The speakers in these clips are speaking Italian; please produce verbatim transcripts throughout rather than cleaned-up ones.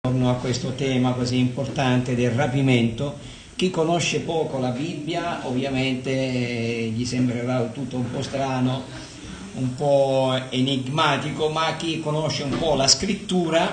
A questo tema così importante del rapimento. Chi conosce poco la Bibbia ovviamente eh, gli sembrerà tutto un po' strano, un po' enigmatico, ma chi conosce un po' la scrittura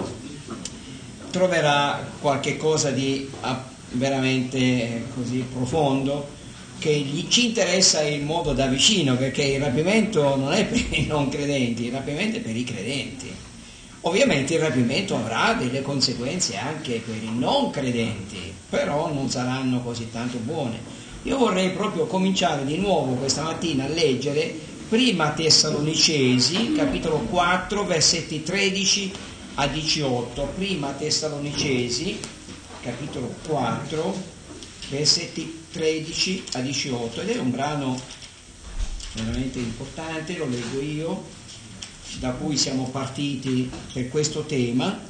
troverà qualche cosa di ah, veramente così profondo che gli, ci interessa in modo da vicino, perché il rapimento non è per i non credenti, il rapimento è per i credenti. Ovviamente il rapimento avrà delle conseguenze anche per i non credenti, però non saranno così tanto buone. Io vorrei proprio cominciare di nuovo questa mattina a leggere Prima Tessalonicesi, capitolo quattro, versetti tredici a diciotto. Prima Tessalonicesi, capitolo quattro, versetti tredici a diciotto. Ed è un brano veramente importante, lo leggo io, da cui siamo partiti per questo tema.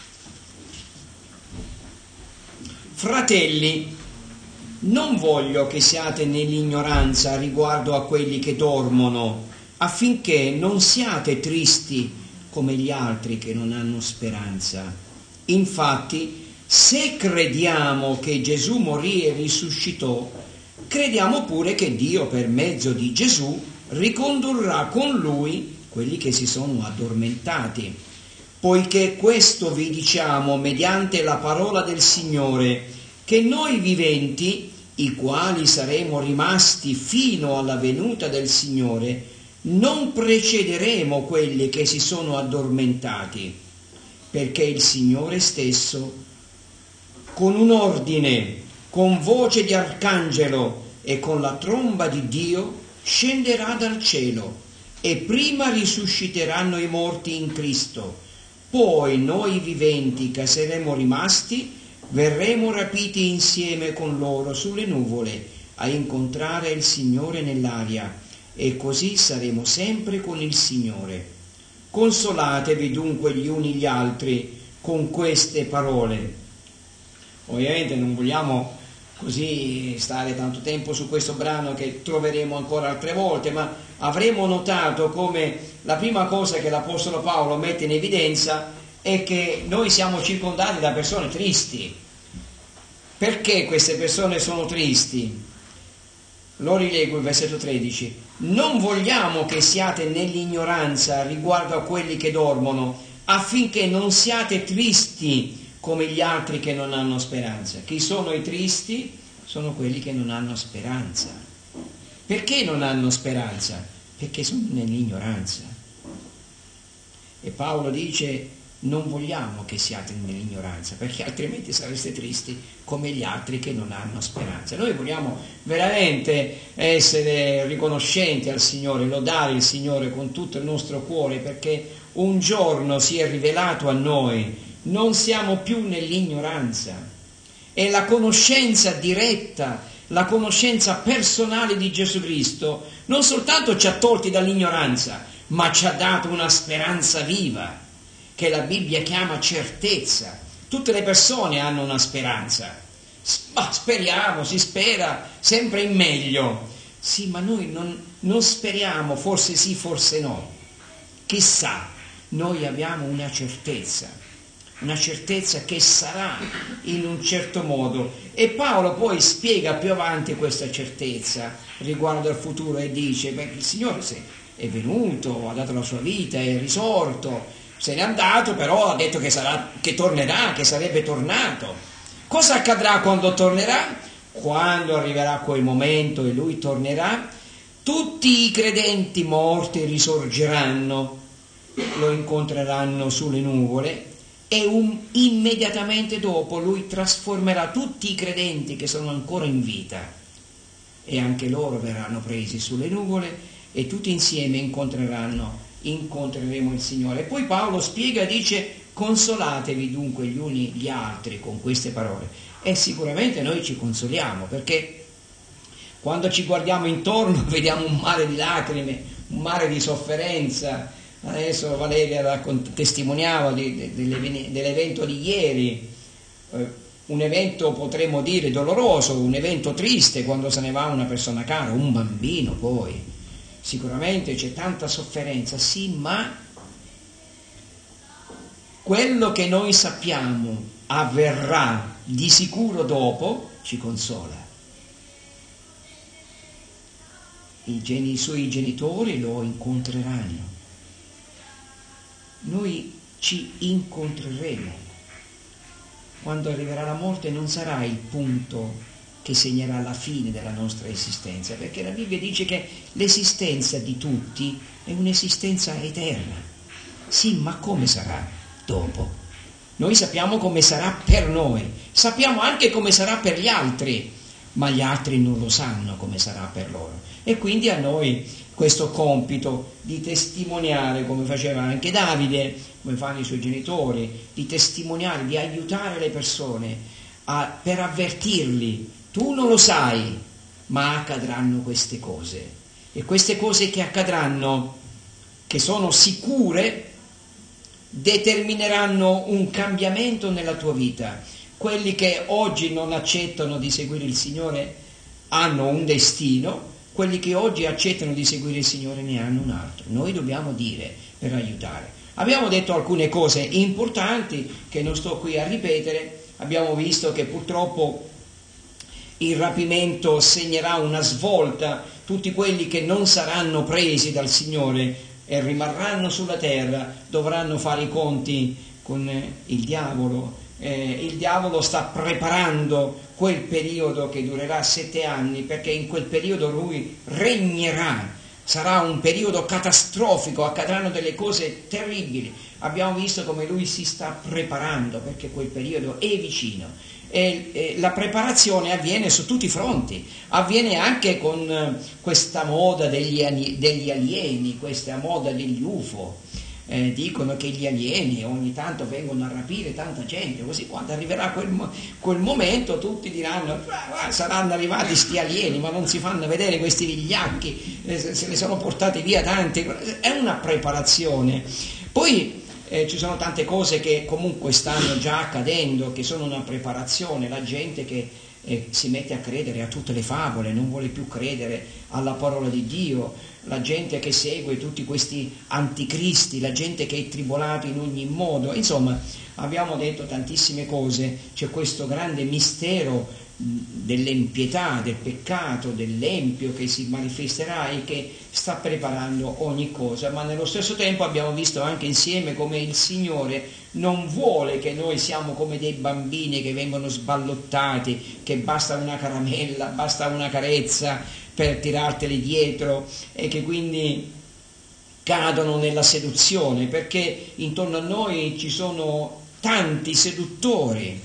Fratelli, non voglio che siate nell'ignoranza riguardo a quelli che dormono, affinché non siate tristi come gli altri che non hanno speranza. Infatti, se crediamo che Gesù morì e risuscitò, crediamo pure che Dio per mezzo di Gesù ricondurrà con lui quelli che si sono addormentati, poiché questo vi diciamo mediante la parola del Signore, che noi viventi, i quali saremo rimasti fino alla venuta del Signore, non precederemo quelli che si sono addormentati, perché il Signore stesso, con un ordine, con voce di arcangelo e con la tromba di Dio, scenderà dal cielo. E prima risusciteranno i morti in Cristo, poi noi viventi che saremo rimasti verremo rapiti insieme con loro sulle nuvole a incontrare il Signore nell'aria, e così saremo sempre con il Signore. Consolatevi dunque gli uni gli altri con queste parole. Ovviamente non vogliamo così stare tanto tempo su questo brano, che troveremo ancora altre volte, ma avremo notato come la prima cosa che l'Apostolo Paolo mette in evidenza è che noi siamo circondati da persone tristi. Perché queste persone sono tristi? Lo rileggo il versetto tredici. Non vogliamo che siate nell'ignoranza riguardo a quelli che dormono, affinché non siate tristi come gli altri che non hanno speranza. Chi sono i tristi? Sono quelli che non hanno speranza. Perché non hanno speranza? Perché sono nell'ignoranza. E Paolo dice: non vogliamo che siate nell'ignoranza, perché altrimenti sareste tristi come gli altri che non hanno speranza. Noi vogliamo veramente essere riconoscenti al Signore, lodare il Signore con tutto il nostro cuore, perché un giorno si è rivelato a noi. Non siamo più nell'ignoranza, e la conoscenza diretta, la conoscenza personale di Gesù Cristo non soltanto ci ha tolti dall'ignoranza, ma ci ha dato una speranza viva, che la Bibbia chiama certezza. Tutte le persone hanno una speranza, ma speriamo, si spera sempre in meglio. Sì, ma noi non, non speriamo, forse sì, forse no. Chissà, noi abbiamo una certezza. Una certezza che sarà in un certo modo. E Paolo poi spiega più avanti questa certezza riguardo al futuro e dice: beh, il Signore è venuto, ha dato la sua vita, è risorto, se n'è andato, però ha detto che, sarà, che tornerà, che sarebbe tornato. Cosa accadrà quando tornerà? Quando arriverà quel momento e lui tornerà, tutti i credenti morti risorgeranno, lo incontreranno sulle nuvole, e un, immediatamente dopo lui trasformerà tutti i credenti che sono ancora in vita, e anche loro verranno presi sulle nuvole e tutti insieme incontreranno incontreremo il Signore. E poi Paolo spiega, dice: consolatevi dunque gli uni gli altri con queste parole. E sicuramente noi ci consoliamo, perché quando ci guardiamo intorno vediamo un mare di lacrime, un mare di sofferenza. Adesso Valeria testimoniava di, di, dell'evento di ieri, eh, un evento potremmo dire doloroso, un evento triste, quando se ne va una persona cara, un bambino. Poi sicuramente c'è tanta sofferenza, sì, ma quello che noi sappiamo avverrà di sicuro dopo ci consola. I, geni, i suoi genitori lo incontreranno, noi ci incontreremo. Quando arriverà la morte non sarà il punto che segnerà la fine della nostra esistenza, perché la Bibbia dice che l'esistenza di tutti è un'esistenza eterna. Sì, ma come sarà dopo? Noi sappiamo come sarà per noi, sappiamo anche come sarà per gli altri, ma gli altri non lo sanno come sarà per loro. E quindi a noi questo compito di testimoniare, come faceva anche Davide, come fanno i suoi genitori, di testimoniare, di aiutare le persone a, per avvertirli. Tu non lo sai, ma accadranno queste cose. E queste cose che accadranno, che sono sicure, determineranno un cambiamento nella tua vita. Quelli che oggi non accettano di seguire il Signore hanno un destino, quelli che oggi accettano di seguire il Signore ne hanno un altro. Noi dobbiamo dire per aiutare. Abbiamo detto alcune cose importanti che non sto qui a ripetere. Abbiamo visto che purtroppo il rapimento segnerà una svolta. Tutti quelli che non saranno presi dal Signore e rimarranno sulla terra dovranno fare i conti con il diavolo. Eh, il diavolo sta preparando quel periodo che durerà sette anni, perché in quel periodo lui regnerà, sarà un periodo catastrofico, accadranno delle cose terribili. Abbiamo visto come lui si sta preparando, perché quel periodo è vicino. E, e la preparazione avviene su tutti i fronti, avviene anche con eh, questa moda degli, degli alieni, questa moda degli U F O. Eh, dicono che gli alieni ogni tanto vengono a rapire tanta gente, così quando arriverà quel, quel momento tutti diranno ah, saranno arrivati sti alieni, ma non si fanno vedere questi vigliacchi, eh, se ne sono portati via tanti. È una preparazione. Poi eh, ci sono tante cose che comunque stanno già accadendo, che sono una preparazione. La gente che eh, si mette a credere a tutte le favole, non vuole più credere alla parola di Dio, la gente che segue tutti questi anticristi, la gente che è tribolata in ogni modo. Insomma, abbiamo detto tantissime cose. C'è questo grande mistero dell'empietà, del peccato, dell'empio che si manifesterà e che sta preparando ogni cosa, ma nello stesso tempo abbiamo visto anche insieme come il Signore non vuole che noi siamo come dei bambini che vengono sballottati, che basta una caramella, basta una carezza per tirarteli dietro e che quindi cadono nella seduzione, perché intorno a noi ci sono tanti seduttori.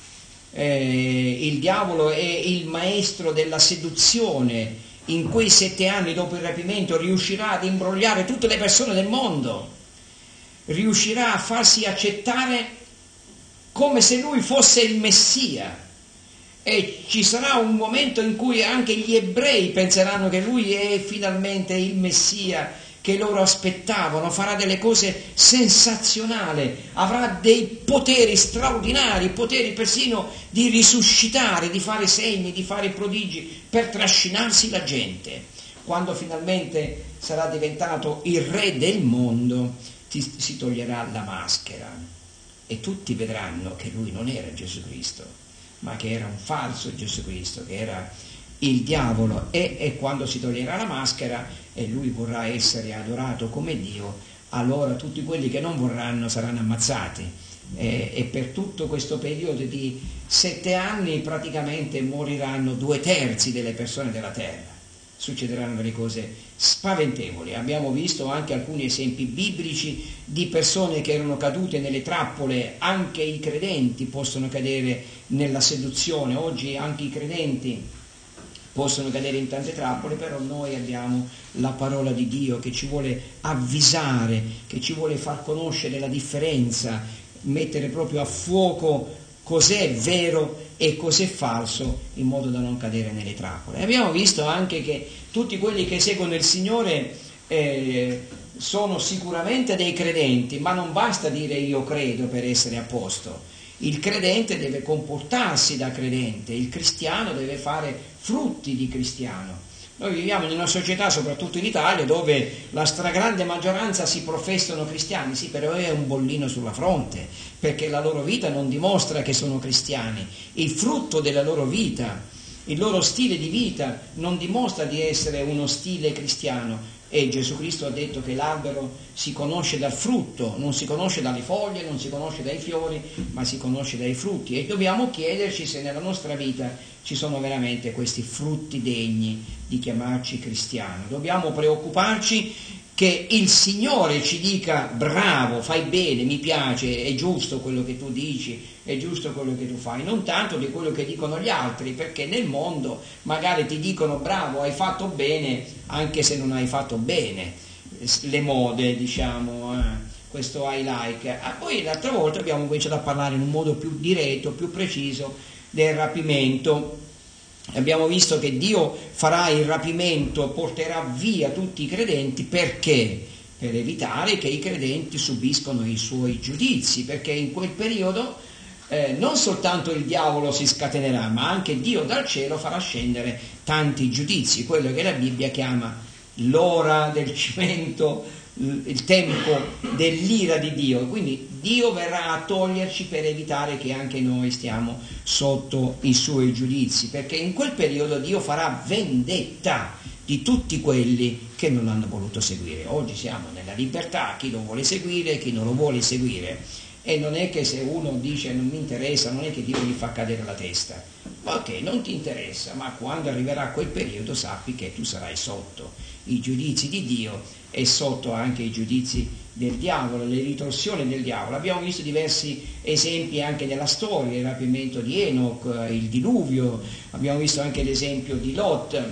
Eh, il diavolo è il maestro della seduzione. In quei sette anni dopo il rapimento riuscirà ad imbrogliare tutte le persone del mondo, riuscirà a farsi accettare come se lui fosse il Messia. E ci sarà un momento in cui anche gli ebrei penseranno che lui è finalmente il Messia che loro aspettavano, farà delle cose sensazionali, avrà dei poteri straordinari, poteri persino di risuscitare, di fare segni, di fare prodigi, per trascinarsi la gente. Quando finalmente sarà diventato il re del mondo, ti, si toglierà la maschera e tutti vedranno che lui non era Gesù Cristo, ma che era un falso Gesù Cristo, che era il diavolo. E, e quando si toglierà la maschera e lui vorrà essere adorato come Dio, allora tutti quelli che non vorranno saranno ammazzati. E, e per tutto questo periodo di sette anni praticamente moriranno due terzi delle persone della terra. Succederanno delle cose spaventevoli. Abbiamo visto anche alcuni esempi biblici di persone che erano cadute nelle trappole. Anche i credenti possono cadere nella seduzione. Oggi anche i credenti possono cadere in tante trappole, però noi abbiamo la parola di Dio che ci vuole avvisare, che ci vuole far conoscere la differenza, mettere proprio a fuoco cos'è vero e cos'è falso, in modo da non cadere nelle trappole. Abbiamo visto anche che tutti quelli che seguono il Signore eh, sono sicuramente dei credenti, ma non basta dire io credo per essere a posto. Il credente deve comportarsi da credente, il cristiano deve fare frutti di cristiano. Noi viviamo in una società, soprattutto in Italia, dove la stragrande maggioranza si professano cristiani, sì, però è un bollino sulla fronte, perché la loro vita non dimostra che sono cristiani, il frutto della loro vita, il loro stile di vita non dimostra di essere uno stile cristiano. E Gesù Cristo ha detto che l'albero si conosce dal frutto, non si conosce dalle foglie, non si conosce dai fiori, ma si conosce dai frutti. E dobbiamo chiederci se nella nostra vita ci sono veramente questi frutti degni di chiamarci cristiano. Dobbiamo preoccuparci che il Signore ci dica: bravo, fai bene, mi piace, è giusto quello che tu dici, è giusto quello che tu fai, non tanto di quello che dicono gli altri, perché nel mondo magari ti dicono: bravo, hai fatto bene, anche se non hai fatto bene, le mode, diciamo, eh, questo I like. Ah, poi l'altra volta abbiamo cominciato a parlare in un modo più diretto, più preciso del rapimento. Abbiamo visto che Dio farà il rapimento, porterà via tutti i credenti, perché? Per evitare che i credenti subiscono i suoi giudizi, perché in quel periodo eh, non soltanto il diavolo si scatenerà, ma anche Dio dal cielo farà scendere tanti giudizi, quello che la Bibbia chiama l'ora del cimento, il tempo dell'ira di Dio. Quindi Dio verrà a toglierci per evitare che anche noi stiamo sotto i suoi giudizi, perché in quel periodo Dio farà vendetta di tutti quelli che non hanno voluto seguire. Oggi siamo nella libertà, chi lo vuole seguire, chi non lo vuole seguire, e non è che se uno dice non mi interessa, non è che Dio gli fa cadere la testa. Ok, non ti interessa, ma quando arriverà quel periodo sappi che tu sarai sotto i giudizi di Dio e sotto anche i giudizi del diavolo, le ritorsioni del diavolo. Abbiamo visto diversi esempi anche nella storia: il rapimento di Enoch, il diluvio, abbiamo visto anche l'esempio di Lot,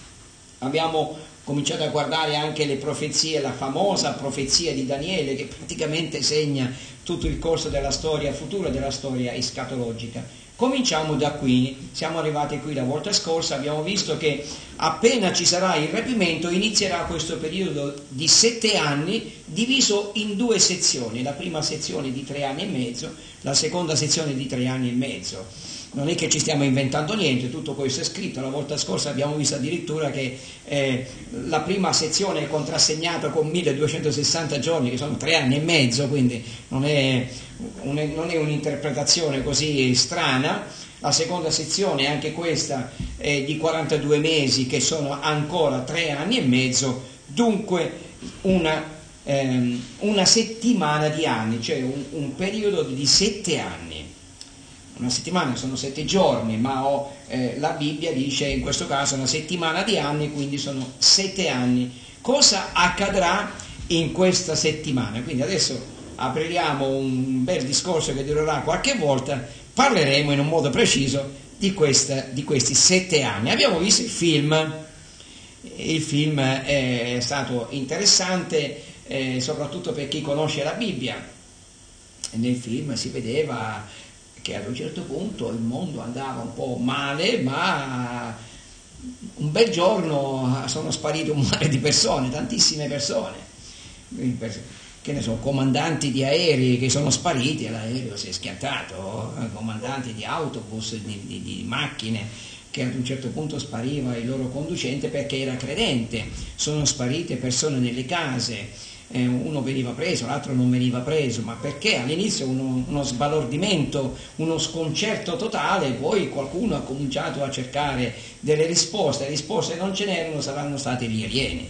abbiamo cominciato a guardare anche le profezie, la famosa profezia di Daniele, che praticamente segna tutto il corso della storia futura, della storia escatologica. Cominciamo da qui, siamo arrivati qui la volta scorsa, abbiamo visto che appena ci sarà il rapimento inizierà questo periodo di sette anni diviso in due sezioni: la prima sezione di tre anni e mezzo, la seconda sezione di tre anni e mezzo. Non è che ci stiamo inventando niente, tutto questo è scritto. La volta scorsa abbiamo visto addirittura che eh, la prima sezione è contrassegnata con milleduecentosessanta giorni, che sono tre anni e mezzo, quindi non è, un, non è un'interpretazione così strana. La seconda sezione, anche questa, è di quarantadue mesi, che sono ancora tre anni e mezzo, dunque una, ehm, una settimana di anni, cioè un, un periodo di sette anni. Una settimana sono sette giorni, ma oh, eh, la Bibbia dice in questo caso una settimana di anni, quindi sono sette anni. Cosa accadrà in questa settimana? Quindi adesso apriremo un bel discorso che durerà qualche volta, parleremo in un modo preciso di, questa, di questi sette anni. Abbiamo visto il film, il film è stato interessante, eh, soprattutto per chi conosce la Bibbia. Nel film si vedeva che ad un certo punto il mondo andava un po' male, ma un bel giorno sono sparite un mare di persone, tantissime persone, che ne so, comandanti di aerei che sono spariti, l'aereo si è schiantato, comandanti di autobus, di, di, di macchine, che ad un certo punto spariva il loro conducente perché era credente, sono sparite persone nelle case. Eh, uno veniva preso, l'altro non veniva preso, ma perché all'inizio uno, uno sbalordimento, uno sconcerto totale, poi qualcuno ha cominciato a cercare delle risposte, le risposte non ce n'erano, saranno state gli alieni,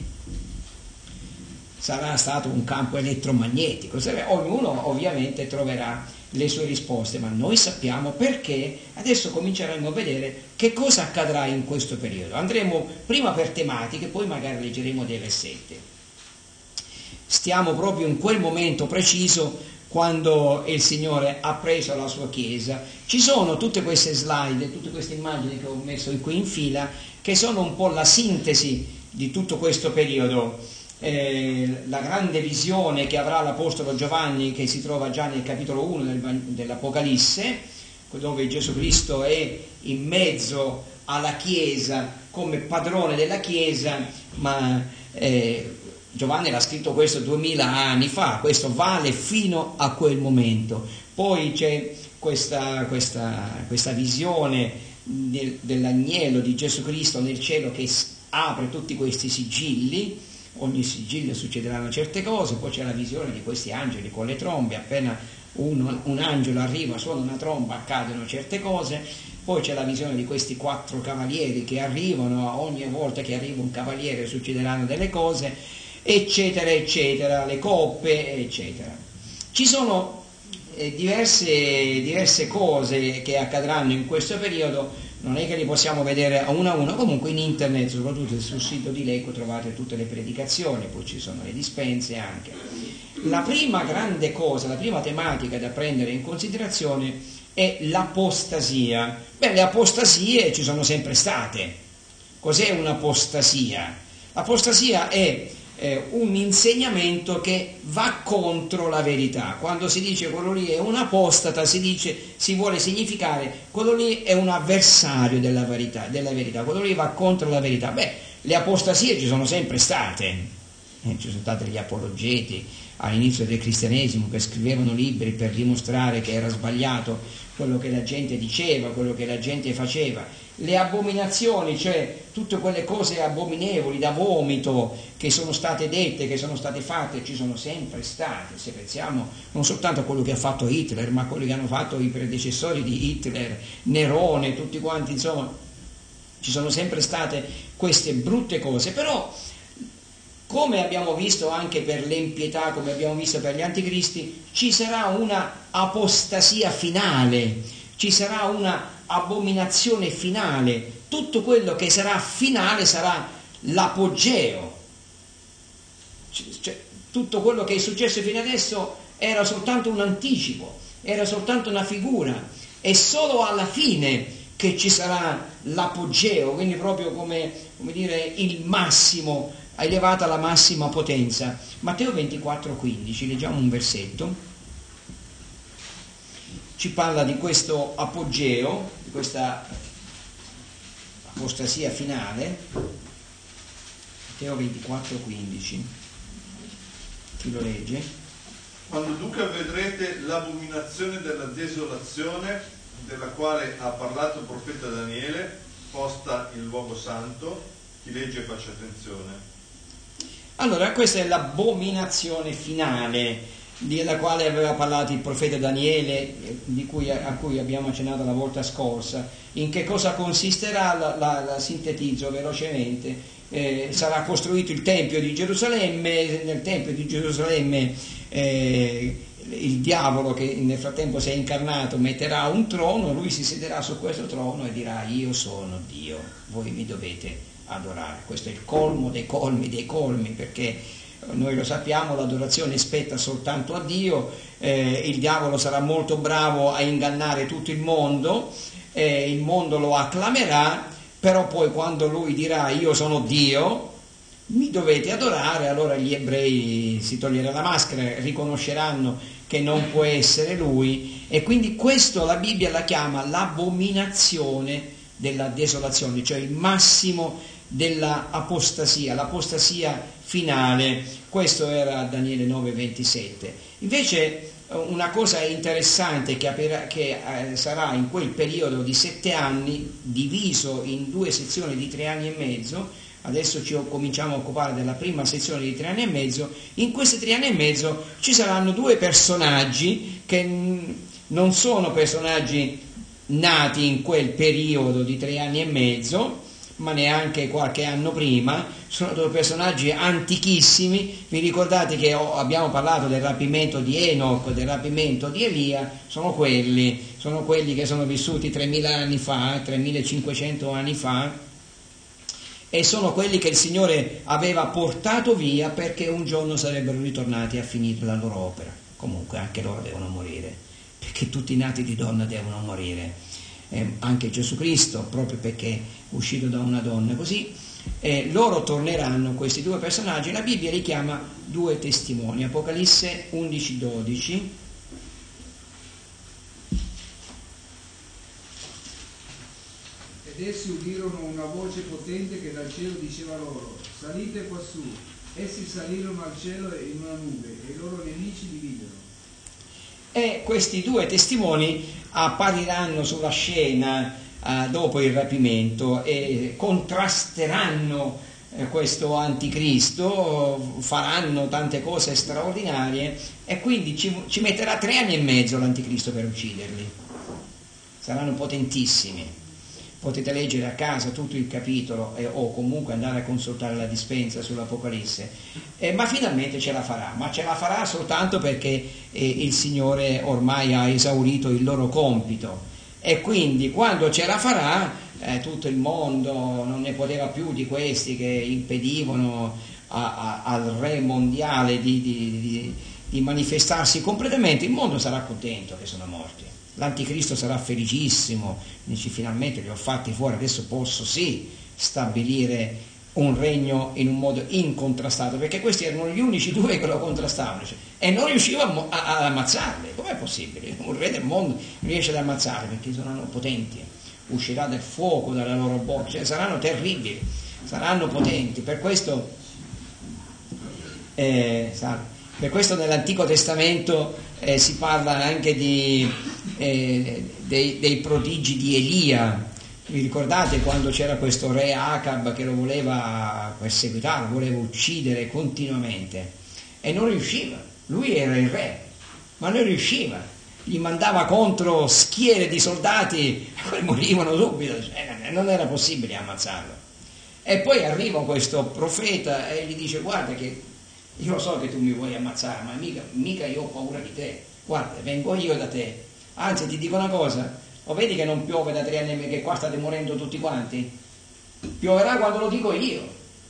sarà stato un campo elettromagnetico, ognuno ovviamente troverà le sue risposte, ma noi sappiamo perché. Adesso cominceremo a vedere che cosa accadrà in questo periodo. Andremo prima per tematiche, poi magari leggeremo dei versetti. Stiamo proprio in quel momento preciso quando il Signore ha preso la sua Chiesa. Ci sono tutte queste slide, tutte queste immagini che ho messo qui in fila, che sono un po' la sintesi di tutto questo periodo. Eh, la grande visione che avrà l'Apostolo Giovanni, che si trova già nel capitolo uno del, dell'Apocalisse, dove Gesù Cristo è in mezzo alla Chiesa come padrone della Chiesa, ma eh, Giovanni l'ha scritto questo duemila anni fa, questo vale fino a quel momento. Poi c'è questa, questa, questa visione del, dell'agnello di Gesù Cristo nel cielo che apre tutti questi sigilli, ogni sigillo succederanno certe cose, poi c'è la visione di questi angeli con le trombe, appena un, un angelo arriva, suona una tromba, accadono certe cose, poi c'è la visione di questi quattro cavalieri che arrivano, ogni volta che arriva un cavaliere succederanno delle cose, eccetera, eccetera, le coppe, eccetera. Ci sono eh, diverse, diverse cose che accadranno in questo periodo. Non è che li possiamo vedere a uno a uno, comunque in internet, soprattutto sul sito di Leco, trovate tutte le predicazioni, poi ci sono le dispense anche. La prima grande cosa, la prima tematica da prendere in considerazione è l'apostasia. Beh, le apostasie ci sono sempre state. Cos'è un'apostasia? L'apostasia è eh, un insegnamento che va contro la verità. Quando si dice quello lì è un apostata, si dice, si vuole significare quello lì è un avversario della verità, della verità, quello lì va contro la verità. Beh, le apostasie ci sono sempre state, eh, ci sono stati gli apologeti all'inizio del cristianesimo che scrivevano libri per dimostrare che era sbagliato quello che la gente diceva, quello che la gente faceva. Le abominazioni, cioè tutte quelle cose abominevoli da vomito che sono state dette, che sono state fatte, ci sono sempre state. Se pensiamo non soltanto a quello che ha fatto Hitler, ma a quello che hanno fatto i predecessori di Hitler, Nerone, tutti quanti, insomma, ci sono sempre state queste brutte cose. Però, come abbiamo visto anche per l'empietà, come abbiamo visto per gli anticristi, ci sarà una apostasia finale, ci sarà una abominazione finale. Tutto quello che sarà finale sarà l'apogeo. Cioè, tutto quello che è successo fino adesso era soltanto un anticipo, era soltanto una figura, è solo alla fine che ci sarà l'apogeo, quindi proprio come, come dire il massimo, elevata alla massima potenza. Matteo ventiquattro quindici, leggiamo un versetto, ci parla di questo apogeo, di questa apostasia finale. Matteo ventiquattro quindici, chi lo legge? Quando dunque vedrete l'abominazione della desolazione, della quale ha parlato il profeta Daniele, posta in luogo santo, chi legge faccia attenzione. Allora, questa è l'abominazione finale della quale aveva parlato il profeta Daniele, di cui, a cui abbiamo accennato la volta scorsa. In che cosa consisterà? La, la, la sintetizzo velocemente. Eh, sarà costruito il Tempio di Gerusalemme, nel Tempio di Gerusalemme eh, il diavolo, che nel frattempo si è incarnato, metterà un trono, lui si siederà su questo trono e dirà: io sono Dio, voi mi dovete adorare. Questo è il colmo dei colmi dei colmi, perché noi lo sappiamo, l'adorazione spetta soltanto a Dio. Eh, il diavolo sarà molto bravo a ingannare tutto il mondo, eh, il mondo lo acclamerà, però poi quando lui dirà io sono Dio, mi dovete adorare, allora gli ebrei si toglierà la maschera, riconosceranno che non può essere lui, e quindi questo la Bibbia la chiama l'abominazione della desolazione, cioè il massimo della apostasia, l'apostasia finale. Questo era Daniele nove ventisette. Invece una cosa interessante che, aprirà, che eh, sarà in quel periodo di sette anni, diviso in due sezioni di tre anni e mezzo. Adesso ci cominciamo a occupare della prima sezione di tre anni e mezzo. In questi tre anni e mezzo ci saranno due personaggi che non sono personaggi nati in quel periodo di tre anni e mezzo, ma neanche qualche anno prima. Sono due personaggi antichissimi. Vi ricordate che abbiamo parlato del rapimento di Enoch, del rapimento di Elia? Sono quelli, sono quelli che sono vissuti tremila anni fa, tremilacinquecento anni fa, e sono quelli che il Signore aveva portato via perché un giorno sarebbero ritornati a finire la loro opera. Comunque anche loro devono morire, perché tutti i nati di donna devono morire, eh, anche Gesù Cristo, proprio perché è uscito da una donna. Così eh, loro torneranno, questi due personaggi. La Bibbia li chiama due testimoni. Apocalisse undici dodici. Ed essi udirono una voce potente che dal cielo diceva loro: salite quassù. Essi salirono al cielo in una nube, e i loro nemici li videro. E questi due testimoni appariranno sulla scena eh, dopo il rapimento e contrasteranno eh, questo anticristo, faranno tante cose straordinarie e quindi ci, ci metterà tre anni e mezzo l'anticristo per ucciderli. Saranno potentissimi. Potete leggere a casa tutto il capitolo eh, o comunque andare a consultare la dispensa sull'Apocalisse, eh, ma finalmente ce la farà, ma ce la farà soltanto perché eh, il Signore ormai ha esaurito il loro compito, e quindi quando ce la farà eh, tutto il mondo non ne poteva più di questi che impedivano a, a, al re mondiale di, di, di, di manifestarsi completamente. Il mondo sarà contento che sono morti. L'anticristo sarà felicissimo, dice finalmente li ho fatti fuori, adesso posso sì stabilire un regno in un modo incontrastato, perché questi erano gli unici due che lo contrastavano, cioè, e non riusciva a, a, ad ammazzarli. Com'è possibile? Un re del mondo riesce ad ammazzarli perché saranno potenti, uscirà del fuoco dalle loro bocche, cioè, saranno terribili, saranno potenti. Per questo, eh, per questo nell'Antico Testamento eh, si parla anche di Eh, dei, dei prodigi di Elia. Vi ricordate quando c'era questo re Acab che lo voleva perseguitare, lo voleva uccidere continuamente e non riusciva? Lui era il re, ma non riusciva, gli mandava contro schiere di soldati e quelli morivano subito, cioè, non era possibile ammazzarlo. E poi arriva questo profeta e gli dice: guarda che io lo so che tu mi vuoi ammazzare, ma mica, mica io ho paura di te, guarda, vengo io da te. Anzi, ti dico una cosa, lo vedi che non piove da tre anni, che qua state morendo tutti quanti? Pioverà quando lo dico io.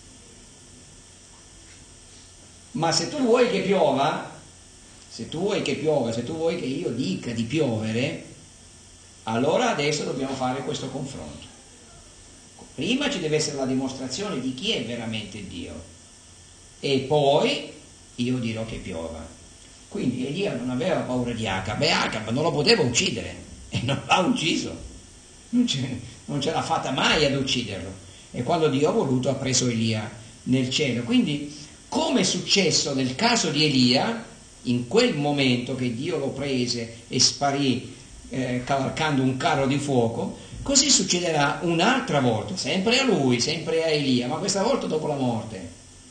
Ma se tu vuoi che piova, se tu vuoi che piova, se tu vuoi che io dica di piovere, allora adesso dobbiamo fare questo confronto. Prima ci deve essere la dimostrazione di chi è veramente Dio, e poi io dirò che piova. Quindi Elia non aveva paura di Acab, e Acab non lo poteva uccidere e non l'ha ucciso, non ce, non ce l'ha fatta mai ad ucciderlo, e quando Dio ha voluto ha preso Elia nel cielo. Quindi, come è successo nel caso di Elia, in quel momento che Dio lo prese e sparì eh, cavalcando un carro di fuoco, così succederà un'altra volta, sempre a lui, sempre a Elia, ma questa volta dopo la morte.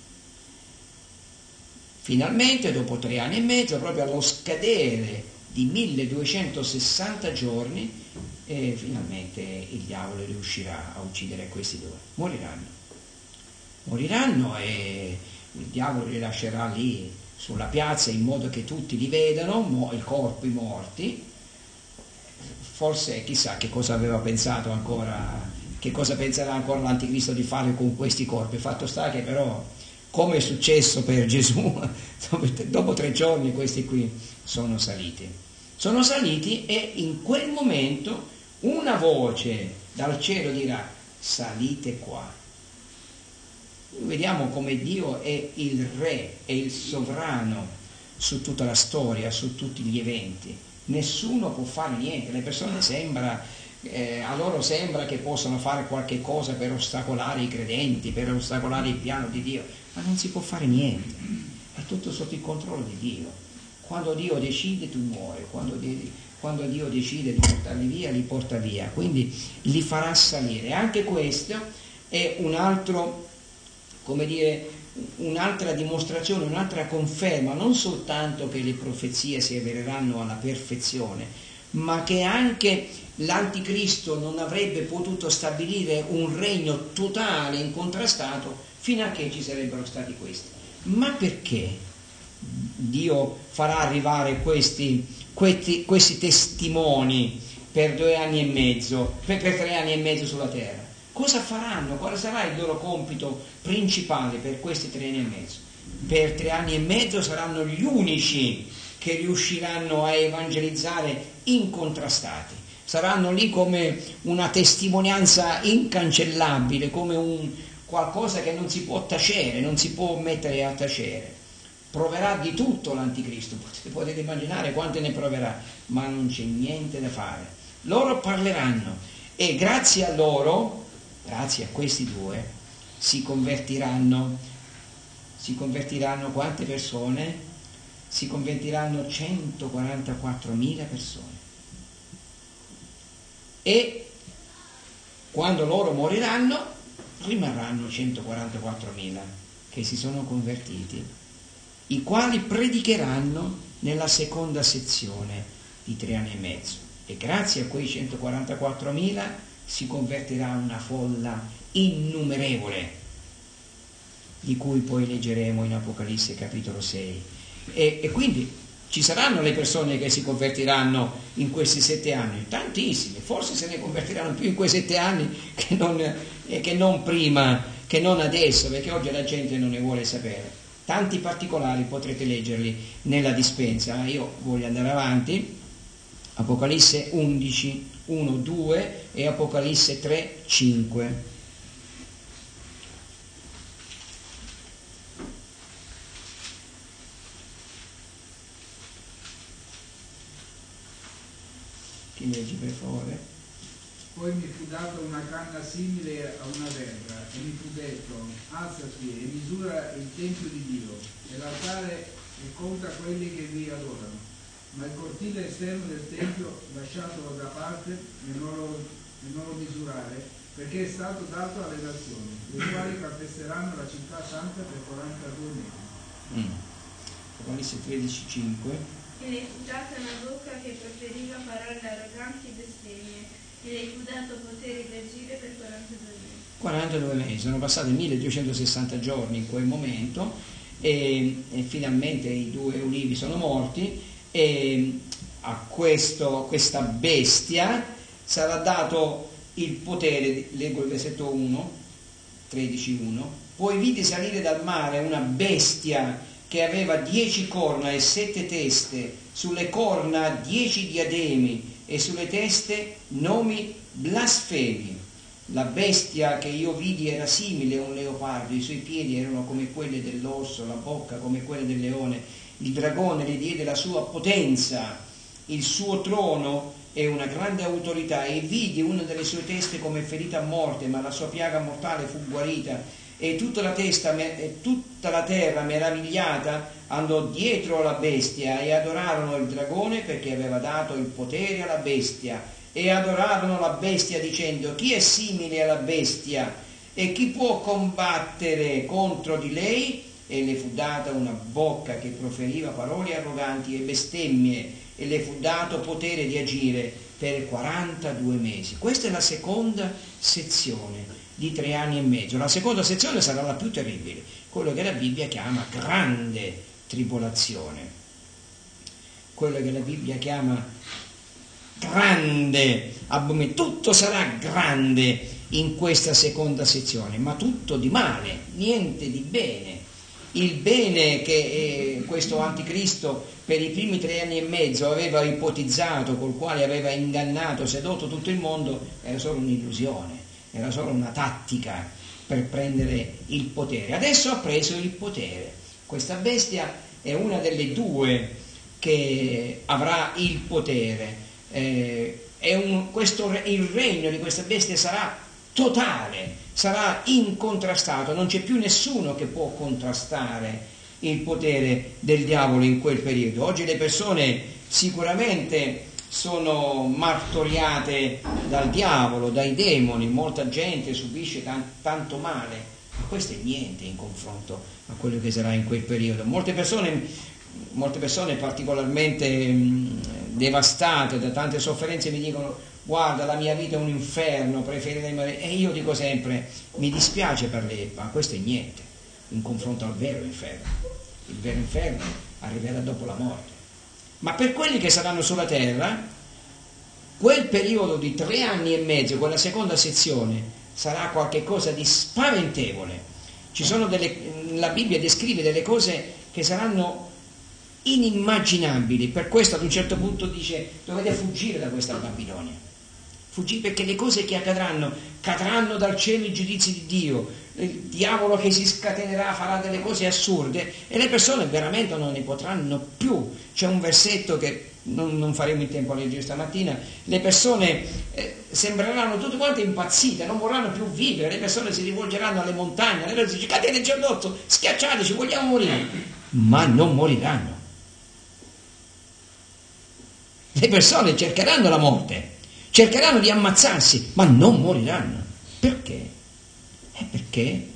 Finalmente, dopo tre anni e mezzo, proprio allo scadere di milleduecentosessanta giorni, eh, finalmente il diavolo riuscirà a uccidere questi due. Moriranno. Moriranno e il diavolo li lascerà lì sulla piazza in modo che tutti li vedano, mo- i corpi morti. Forse chissà che cosa aveva pensato ancora, che cosa penserà ancora l'anticristo di fare con questi corpi. Fatto sta che però, come è successo per Gesù, dopo tre giorni questi qui sono saliti. Sono saliti e in quel momento una voce dal cielo dirà: salite qua. Vediamo come Dio è il re, è il sovrano su tutta la storia, su tutti gli eventi. Nessuno può fare niente. Le persone sembra... Eh, a loro sembra che possano fare qualche cosa per ostacolare i credenti, per ostacolare il piano di Dio, ma non si può fare niente, è tutto sotto il controllo di Dio. Quando Dio decide tu muori, quando, de- quando Dio decide di portarli via, li porta via, quindi li farà salire. Anche questo è un altro, come dire, un'altra dimostrazione, un'altra conferma, non soltanto che le profezie si avvereranno alla perfezione, ma che anche l'anticristo non avrebbe potuto stabilire un regno totale, incontrastato, fino a che ci sarebbero stati questi. Ma perché Dio farà arrivare questi, questi, questi testimoni per due anni e mezzo, per, per tre anni e mezzo sulla terra? Cosa faranno? Quale sarà il loro compito principale per questi tre anni e mezzo? Per tre anni e mezzo saranno gli unici che riusciranno a evangelizzare incontrastati. Saranno lì come una testimonianza incancellabile, come un qualcosa che non si può tacere, non si può mettere a tacere. Proverà di tutto l'anticristo, potete, potete immaginare quante ne proverà, ma non c'è niente da fare. Loro parleranno e grazie a loro, grazie a questi due, si convertiranno. Si convertiranno quante persone? Si convertiranno centoquarantaquattromila persone. E quando loro moriranno, rimarranno centoquarantaquattromila che si sono convertiti, i quali predicheranno nella seconda sezione di tre anni e mezzo, e grazie a quei centoquarantaquattromila si convertirà una folla innumerevole, di cui poi leggeremo in Apocalisse capitolo sei. E, e quindi ci saranno le persone che si convertiranno in questi sette anni, tantissime, forse se ne convertiranno più in quei sette anni che non, eh, che non prima, che non adesso, perché oggi la gente non ne vuole sapere. Tanti particolari potrete leggerli nella dispensa. Io voglio andare avanti. Apocalisse undici, uno, due e Apocalisse tre, cinque. Chi leggi per favore? Poi mi fu data una canna simile a una verga e mi fu detto: alzati e misura il tempio di Dio e l'altare e conta quelli che vi adorano. Ma il cortile esterno del tempio lasciatelo da parte e non lo, e non lo misurare, perché è stato dato alle nazioni, le quali calpesteranno la città santa per quarantadue mesi. Mm. Apocalisse tredici, cinque. E le fu data una bocca che proferiva parole arroganti e bestemmie, e le fu dato potere di agire per quarantadue mesi. quarantadue mesi, sono passati milleduecentosessanta giorni in quel momento e, e finalmente i due ulivi sono morti, e a questo, questa bestia sarà dato il potere, leggo il versetto uno, tredici uno, poi vidi salire dal mare una bestia che aveva dieci corna e sette teste, sulle corna dieci diademi e sulle teste nomi blasfemi. La bestia che io vidi era simile a un leopardo, i suoi piedi erano come quelli dell'orso, la bocca come quella del leone. Il dragone le diede la sua potenza, il suo trono e una grande autorità, e vidi una delle sue teste come ferita a morte, ma la sua piaga mortale fu guarita, e tutta la, testa, e tutta la terra meravigliata andò dietro alla bestia e adorarono il dragone perché aveva dato il potere alla bestia, e adorarono la bestia dicendo: chi è simile alla bestia e chi può combattere contro di lei? E le fu data una bocca che proferiva parole arroganti e bestemmie, e le fu dato potere di agire per quarantadue mesi. Questa è la seconda sezione di tre anni e mezzo. La seconda sezione sarà la più terribile, quello che la Bibbia chiama grande tribolazione, quello che la Bibbia chiama grande abominazione. Tutto sarà grande in questa seconda sezione, ma tutto di male, niente di bene. Il bene che eh, questo anticristo per i primi tre anni e mezzo aveva ipotizzato, col quale aveva ingannato, sedotto tutto il mondo, era solo un'illusione, era solo una tattica per prendere il potere. Adesso ha preso il potere. Questa bestia è una delle due che avrà il potere. Eh, è un, questo, il regno di questa bestia sarà totale, sarà incontrastato, non c'è più nessuno che può contrastare il potere del diavolo in quel periodo. Oggi le persone sicuramente sono martoriate dal diavolo, dai demoni, molta gente subisce tan- tanto male, ma questo è niente in confronto a quello che sarà in quel periodo. Molte persone, molte persone particolarmente mh, devastate da tante sofferenze mi dicono: guarda, la mia vita è un inferno, preferirei morire. E io dico sempre: mi dispiace per lei, ma questo è niente in confronto al vero inferno. Il vero inferno arriverà dopo la morte. Ma per quelli che saranno sulla terra, quel periodo di tre anni e mezzo, quella seconda sezione, sarà qualcosa di spaventevole. Ci sono delle, la Bibbia descrive delle cose che saranno inimmaginabili. Per questo ad un certo punto dice: dovete fuggire da questa Babilonia. Fuggire, perché le cose che accadranno cadranno dal cielo i giudizi di Dio, il diavolo che si scatenerà farà delle cose assurde e le persone veramente non ne potranno più. C'è un versetto che non, non faremo in tempo a leggere stamattina. Le persone eh, sembreranno tutte quante impazzite, non vorranno più vivere, le persone si rivolgeranno alle montagne, le persone dicono: cadeteci addosso, schiacciateci, vogliamo morire. Ma non moriranno. Le persone cercheranno la morte, cercheranno di ammazzarsi, ma non moriranno. Perché? È perché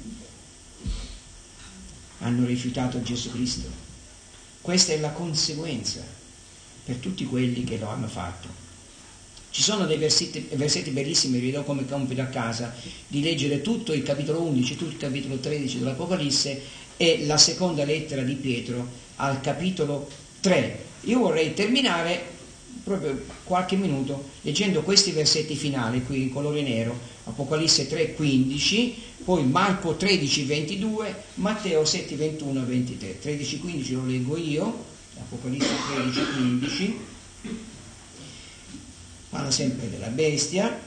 hanno rifiutato Gesù Cristo. Questa è la conseguenza per tutti quelli che lo hanno fatto. Ci sono dei versetti, versetti bellissimi, vi do come compito a casa, di leggere tutto il capitolo undici, tutto il capitolo tredici dell'Apocalisse e la seconda lettera di Pietro al capitolo tre. Io vorrei terminare proprio qualche minuto leggendo questi versetti finali qui in colore nero, Apocalisse tre quindici, poi Marco tredici ventidue, Matteo sette ventuno ventitré. tredici quindici lo leggo io, Apocalisse tredici quindici, parla sempre della bestia.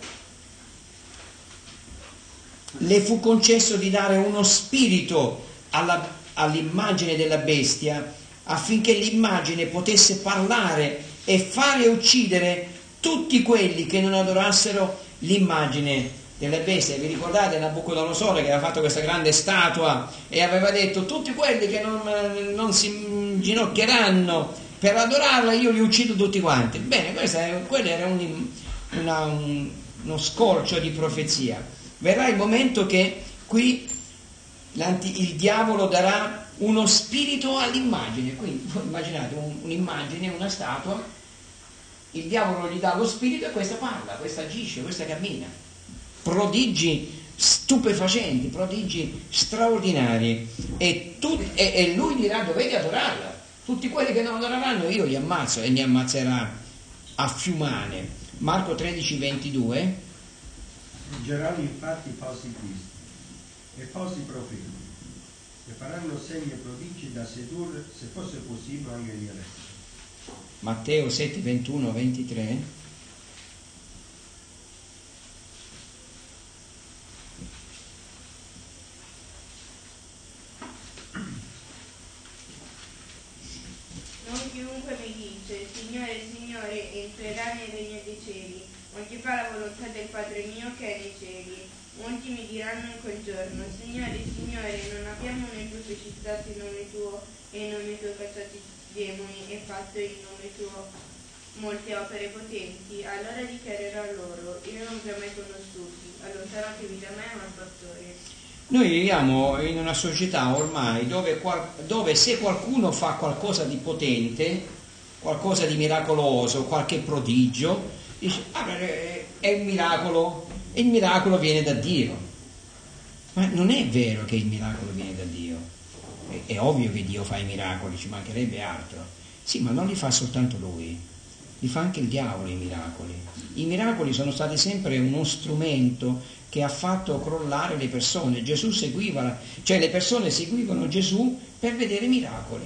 Le fu concesso di dare uno spirito alla, all'immagine della bestia, affinché l'immagine potesse parlare e fare uccidere tutti quelli che non adorassero l'immagine della bestia. Vi ricordate Nabucodonosore che aveva fatto questa grande statua e aveva detto: tutti quelli che non, non si inginocchieranno per adorarla io li uccido tutti quanti. Bene, questo è, quello era un, una, un, uno scorcio di profezia. Verrà il momento che qui il diavolo darà uno spirito all'immagine. Quindi immaginate un, un'immagine, una statua, il diavolo gli dà lo spirito e questa parla, questa agisce, questa cammina. Prodigi stupefacenti, prodigi straordinari, e, tu, e, e lui dirà: dovete adorarla. Tutti quelli che non adoreranno io li ammazzo, e li ammazzerà a fiumane. Marco tredici ventidue. Sorgeranno infatti falsi cristi e falsi profeti, e faranno segni e prodigi da sedurre, se fosse possibile, anche gli eletti. Matteo sette ventuno ventitré. Non chiunque mi dice Signore, Signore, entrerà nel regno dei cieli, ma chi fa la volontà del Padre mio che è nei cieli. Molti mi diranno in quel giorno: Signore, Signore, non abbiamo noi profetizzato in nome tuo, e in nome tuo cacciato i demoni, e fatto in nome tuo molte opere potenti? Allora dichiarerò loro: io non vi ho mai conosciuti, allontanatevi da me, malfattori. Noi viviamo in una società ormai dove, dove se qualcuno fa qualcosa di potente, qualcosa di miracoloso, qualche prodigio, dice: ah, è un miracolo, e il miracolo viene da Dio. Ma non è vero che il miracolo viene da Dio. È, è ovvio che Dio fa i miracoli, ci mancherebbe altro. Sì, ma non li fa soltanto Lui, li fa anche il diavolo i miracoli. I miracoli sono stati sempre uno strumento che ha fatto crollare le persone. Gesù seguiva, cioè le persone seguivano Gesù per vedere miracoli.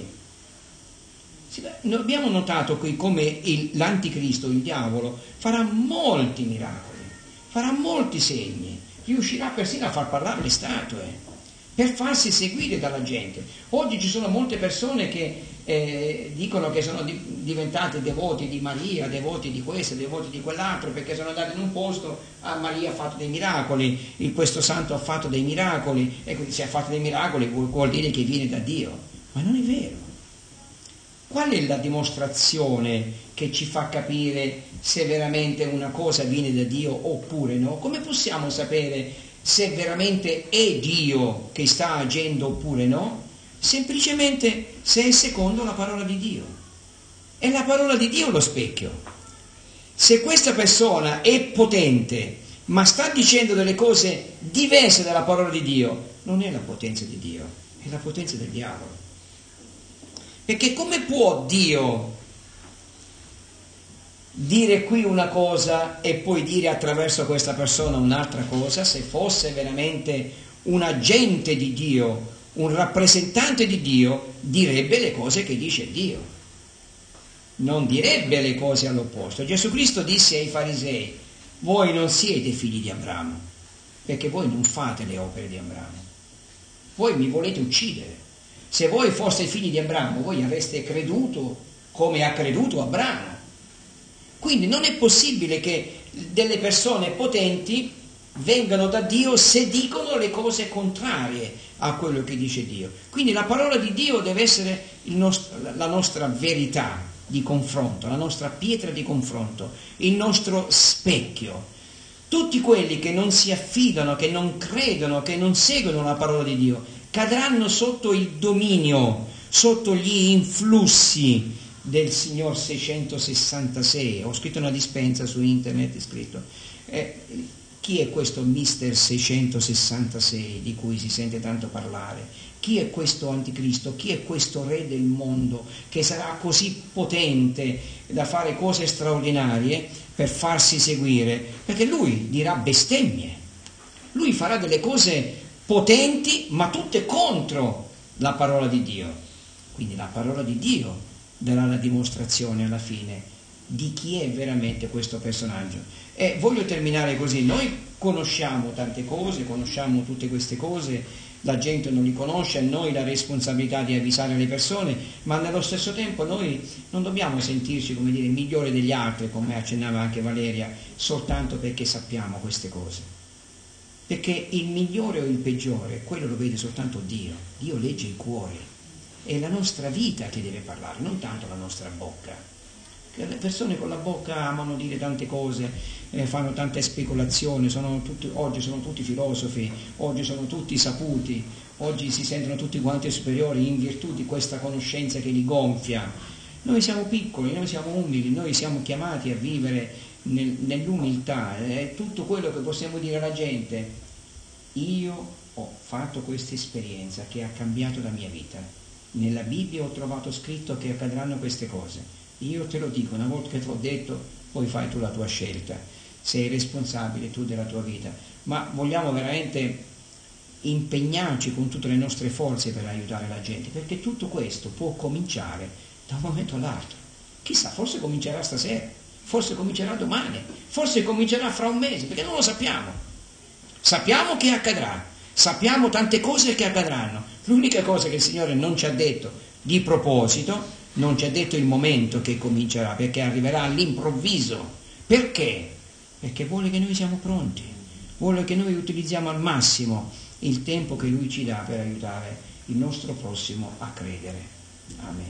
Noi abbiamo notato qui come il, l'anticristo, il diavolo, farà molti miracoli, farà molti segni, riuscirà persino a far parlare le statue per farsi seguire dalla gente. Oggi ci sono molte persone che eh, dicono che sono di, diventate devoti di Maria, devoti di questo, devoti di quell'altro, perché sono andati in un posto: ah, Maria ha fatto dei miracoli, il, questo santo ha fatto dei miracoli, e quindi se ha fatto dei miracoli vuol, vuol dire che viene da Dio. Ma non è vero. Qual è la dimostrazione che ci fa capire se veramente una cosa viene da Dio oppure no? Come possiamo sapere se veramente è Dio che sta agendo oppure no? Semplicemente se è secondo la parola di Dio. È la parola di Dio lo specchio. Se questa persona è potente ma sta dicendo delle cose diverse dalla parola di Dio, non è la potenza di Dio, è la potenza del diavolo. Perché come può Dio dire qui una cosa e poi dire attraverso questa persona un'altra cosa? Se fosse veramente un agente di Dio, un rappresentante di Dio, direbbe le cose che dice Dio, non direbbe le cose all'opposto. Gesù Cristo disse ai farisei: voi non siete figli di Abramo, perché voi non fate le opere di Abramo, voi mi volete uccidere. Se voi foste figli di Abramo, voi avreste creduto come ha creduto Abramo. Quindi non è possibile che delle persone potenti vengano da Dio se dicono le cose contrarie a quello che dice Dio. Quindi la parola di Dio deve essere il nostro, la nostra verità di confronto, la nostra pietra di confronto, il nostro specchio. Tutti quelli che non si affidano, che non credono, che non seguono la parola di Dio, cadranno sotto il dominio, sotto gli influssi del signor seicentosessantasei. Ho scritto una dispensa su internet, è scritto. Eh, chi è questo mister seicentosessantasei di cui si sente tanto parlare? Chi è questo anticristo? Chi è questo re del mondo che sarà così potente da fare cose straordinarie per farsi seguire? Perché lui dirà bestemmie, lui farà delle cose potenti ma tutte contro la parola di Dio. Quindi la parola di Dio darà la dimostrazione alla fine di chi è veramente questo personaggio. E voglio terminare così: noi conosciamo tante cose, conosciamo tutte queste cose, la gente non li conosce, a noi la responsabilità di avvisare le persone, ma nello stesso tempo noi non dobbiamo sentirci, come dire, migliori degli altri, come accennava anche Valeria, soltanto perché sappiamo queste cose. Perché il migliore o il peggiore, quello lo vede soltanto Dio. Dio legge i cuori. È la nostra vita che deve parlare, non tanto la nostra bocca. Le persone con la bocca amano dire tante cose, eh, fanno tante speculazioni, sono tutti, oggi sono tutti filosofi, oggi sono tutti saputi, oggi si sentono tutti quanti superiori in virtù di questa conoscenza che li gonfia. Noi siamo piccoli, noi siamo umili, noi siamo chiamati a vivere nel, nell'umiltà. È tutto quello che possiamo dire alla gente: io ho fatto questa esperienza che ha cambiato la mia vita, nella Bibbia ho trovato scritto che accadranno queste cose. Io te lo dico, una volta che te l'ho detto, poi fai tu la tua scelta, sei responsabile tu della tua vita, ma vogliamo veramente impegnarci con tutte le nostre forze per aiutare la gente, perché tutto questo può cominciare da un momento all'altro. Chissà, forse comincerà stasera, forse comincerà domani, forse comincerà fra un mese, perché non lo sappiamo. Sappiamo che accadrà, sappiamo tante cose che accadranno. L'unica cosa che il Signore non ci ha detto di proposito, non ci ha detto il momento che comincerà, perché arriverà all'improvviso. Perché? Perché vuole che noi siamo pronti, vuole che noi utilizziamo al massimo il tempo che Lui ci dà per aiutare il nostro prossimo a credere. Amen.